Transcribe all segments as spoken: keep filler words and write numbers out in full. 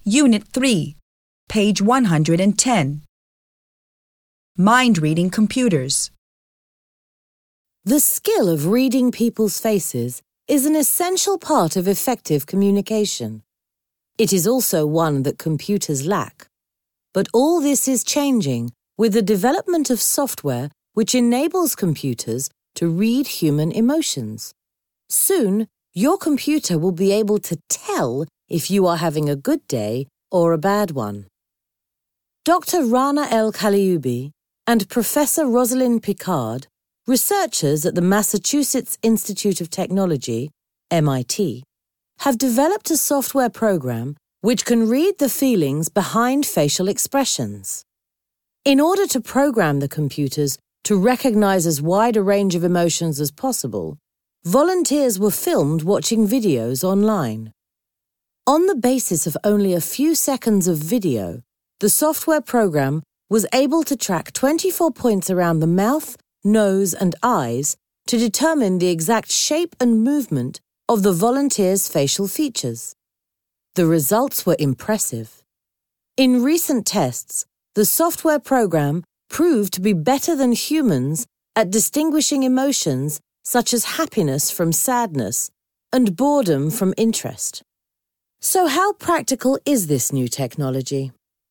Unit three, page one hundred ten. Mind-reading computers. The skill of reading people's faces is an essential part of effective communication. It is also one that computers lack. But all this is changing with the development of software which enables computers to read human emotions. Soon, your computer will be able to tell if you are having a good day or a bad one. Doctor Rana El-Kaliouby and Professor Rosalind Picard, researchers at the Massachusetts Institute of Technology, M I T, have developed a software program which can read the feelings behind facial expressions. In order to program the computers to recognize as wide a range of emotions as possible, volunteers were filmed watching videos online. On the basis of only a few seconds of video, the software program was able to track twenty-four points around the mouth, nose, and eyes to determine the exact shape and movement of the volunteers' facial features. The results were impressive. In recent tests, the software program proved to be better than humans at distinguishing emotions such as happiness from sadness and boredom from interest. So how practical is this new technology?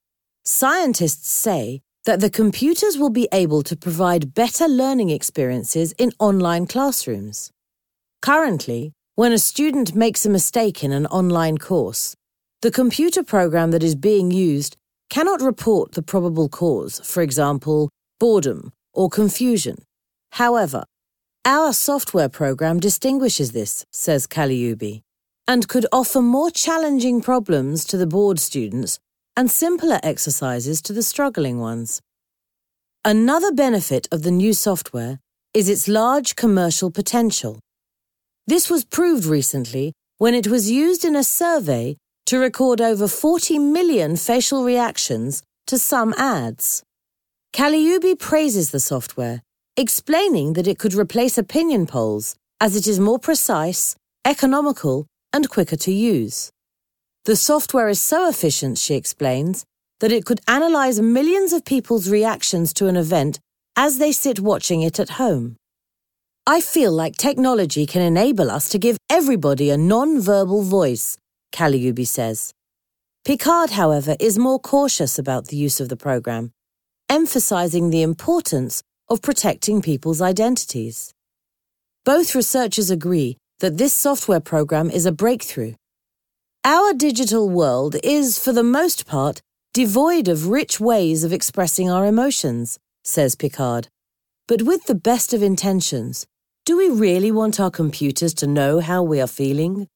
Scientists say that the computers will be able to provide better learning experiences in online classrooms. Currently, when a student makes a mistake in an online course, the computer program that is being used cannot report the probable cause, for example, boredom or confusion. However, our software program distinguishes this, says Kaliouby, and could offer more challenging problems to the bored students and simpler exercises to the struggling ones. Another benefit of the new software is its large commercial potential. This was proved recently when it was used in a survey to record over forty million facial reactions to some ads. Kaliouby praises the software, explaining that it could replace opinion polls as it is more precise, economical, and quicker to use. The software is so efficient, she explains, that it could analyze millions of people's reactions to an event as they sit watching it at home. I feel like technology can enable us to give everybody a non-verbal voice, Kaliouby says. Picard, however, is more cautious about the use of the program, emphasizing the importance of protecting people's identities. Both researchers agree that this software program is a breakthrough. Our digital world is, for the most part, devoid of rich ways of expressing our emotions, says Picard. But with the best of intentions, do we really want our computers to know how we are feeling?